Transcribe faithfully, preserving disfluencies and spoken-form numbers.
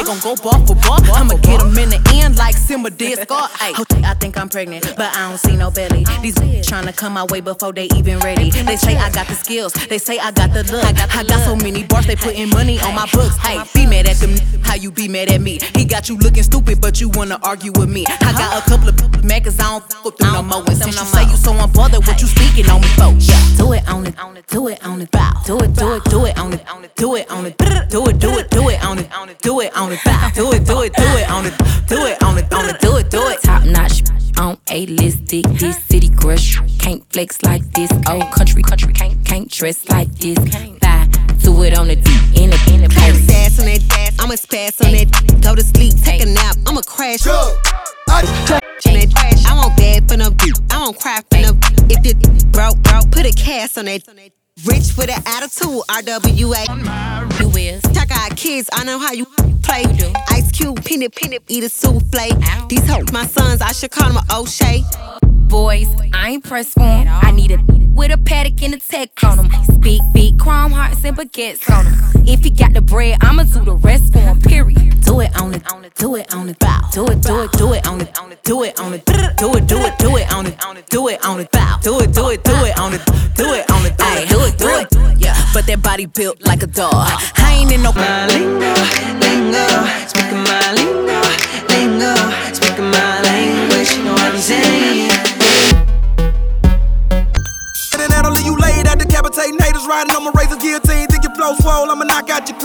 gon' go bar for bar. I'ma get them in the end like Simba did Scar. Ay, I think I'm pregnant, but I don't see no belly. These tryna come my way before they even ready. They say I got the skills, they say I got the look. I got so many bars, they putting money on my books. Hey, be mad at them, how you be mad at me? He got you looking stupid, but you wanna argue with me. I got a couple of mad cause I don't fuck with them no more. And since you say you so unbothered, what you speaking on me for? Yeah, do it on it, do it on it, bow. Do it, do it, do it on it, do it on it, do it, do it, do it on it, do it on it, bow. Do it, do it, do it on it, do it on it, on it, do it, do it. Top notch on A-list dick, this city crush. Can't flex like this, old country, country can't can't dress like this. Bye, do it on the D, in the in the place. Sass on that ass, I'ma spaz on that. Go to sleep, take a nap, I'ma crash. I won't bad for no D, I won't cry for no D. If it broke, broke, put a cast on that. Rich with an attitude, R W A. You is. I got kids, I know how you play. Ice Cube, peanut, peanut, eat a souffle. These hoes, my sons, I should call them an O'Shea. Boys, I ain't pressed for 'em. I need a with a paddock and a tech on them. Big, big chrome hearts and baguettes on them. If he got the bread, I'ma do the rest for him, period. Do it on it, do it on it, bow. Do it, do it, do it on it, do it on it, do it, do it, do it on it, do it on it, bow. Do it, do it, do it on it, do it on it, ayy, do it, do it. Yeah, but that body built like a dog. I ain't in no my lingo, lingo, speaking my lingo.